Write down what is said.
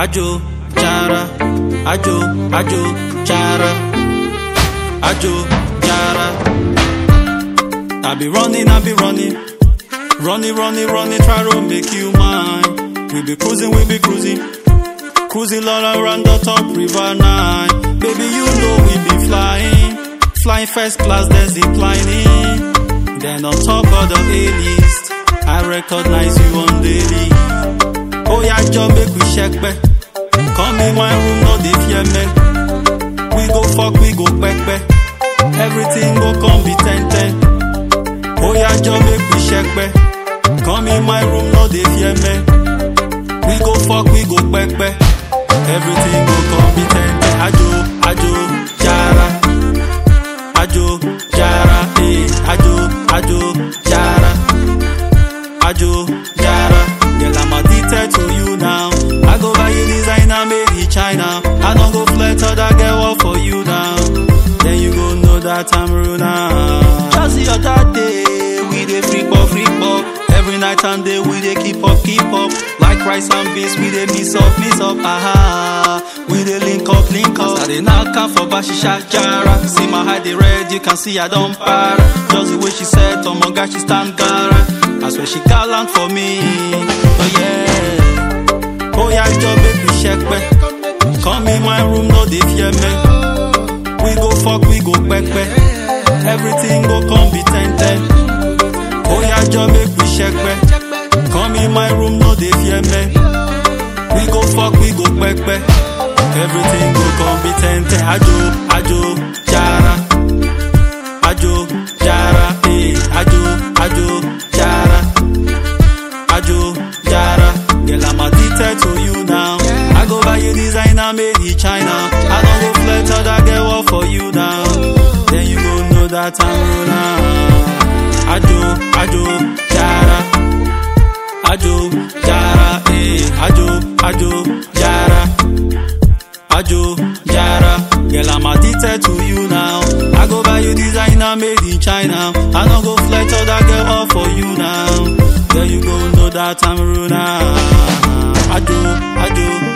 Ajo, Jara, Ajo, Jara, Ajo, Jara. I be running, try to make you mine. We be cruising, cruising all around the top river nine. Baby, you know we be flying first class, then ziplining. Then on top of the A-list, I recognize you on daily. Oh yeah, Joe, make we check back. Come in my room, no dey fear me. We go fuck, we go back. Everything go come be 10-10. Oh yeah, Joe, make we check back. Come in my room, no dey fear me. We go fuck, we go back. Everything go come be 10-10. Ajo, Jara. Ajo, Jara, Ajo, Jara. Ajo, Jara. Girl, I'm addicted to you now. I go buy you designer made in China. I don't go flirt other girl for you now. Then you go know that I'm real now. Just the other day, we dey freak up. Every night and day, we dey keep up. Like rice and beans, we dey mix up. Aha, we dey link up. As I dey knock out for Bashisha Jara. See my heart dey red, you can see I don't para. Just the way she said, oh my God, she stand gara. I swear she gallant for me. Oh yeah, Joe, make me check back. Come in my room, no dey fear me. We go fuck, we go back. Everything go come be 10-10. Oh yeah, Joe, make me check back. Come in my room, no dey fear me. We go fuck, we go back. Everything go come be 10-10. Ajo, Jara. Ajo, Jara, Ajo, Jara. Ajo, Jara. Girl, I'm addicted to you now. I go buy you designer made in China. I don't go flirt other girl for you now. Then you go know that I'm real now. Ajo, Jara. Ajo, Jara, Ajo, Jara. Ajo, Jara. Girl, I'm addicted to you now. I go buy you designer made in China. I don't go flirt other girl for you now. There you go, know that I'm real now. Ajo,